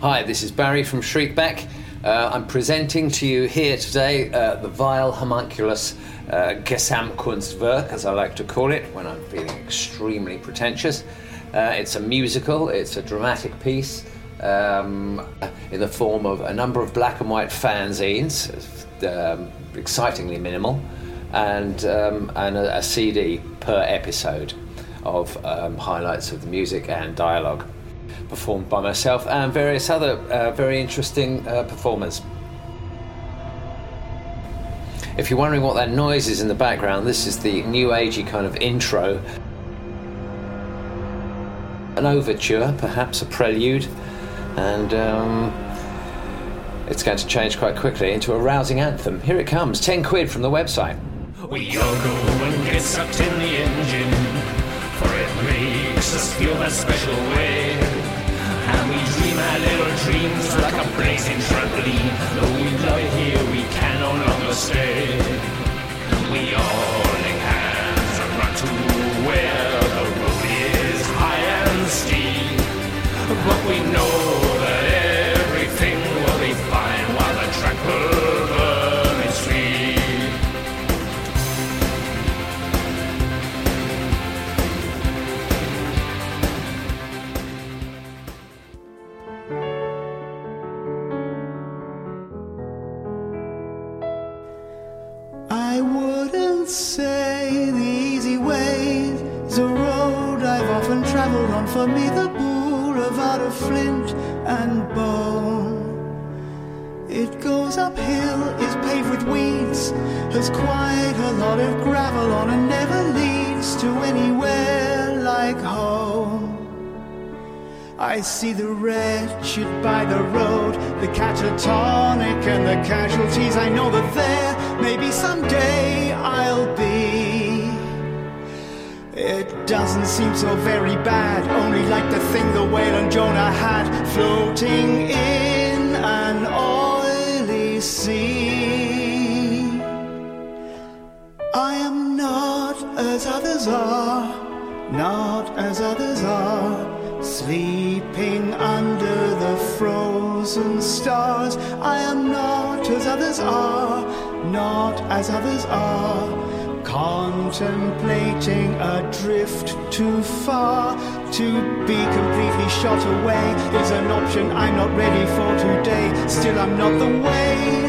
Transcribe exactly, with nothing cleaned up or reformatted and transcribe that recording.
Hi, this is Barry from Shriekback. Uh, I'm presenting to you here today uh, the vile homunculus uh, Gesamtkunstwerk, as I like to call it when I'm feeling extremely pretentious. Uh, it's a musical, it's a dramatic piece um, in the form of a number of black and white fanzines, um, excitingly minimal, and, um, and a, a C D per episode of um, highlights of the music and dialogue, performed by myself and various other uh, very interesting uh, performers. If you're wondering what that noise is in the background, this is the new agey kind of intro. An overture, perhaps a prelude, and um, it's going to change quite quickly into a rousing anthem. Here it comes, ten quid from the website. We all go and get sucked in the engine, for it makes us feel that special way. And we dream our little dreams like a blazing trampoline. Though we love it here, we can no longer stay. We all link hands and run to where the road is high and steep. But we know that everything will be fine while the track will burn its feet. I wouldn't say the easy way is a road I've often travelled on. For me, the boulevard of flint and bone. It goes uphill, is paved with weeds, has quite a lot of gravel on, and never leads to anywhere like home. I see the wretched by the road, the catatonic and the casualties. I know that there maybe someday I'll be. It doesn't seem so very bad, only like the thing the whale and Jonah had, floating in an oily sea. I am not as others are, not as others are, sleeping under the frozen stars. I am not as others are, not as others are, contemplating a drift too far. To be completely shot away is an option I'm not ready for today. Still I'm not the way